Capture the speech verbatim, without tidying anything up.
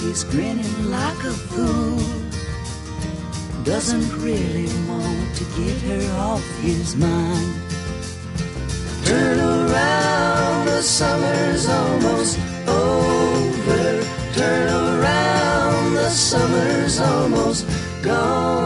He's grinning like a fool. Doesn't really want to get her off his mind. Turn around, the summer's almost over. Turn around, the summer's almost gone.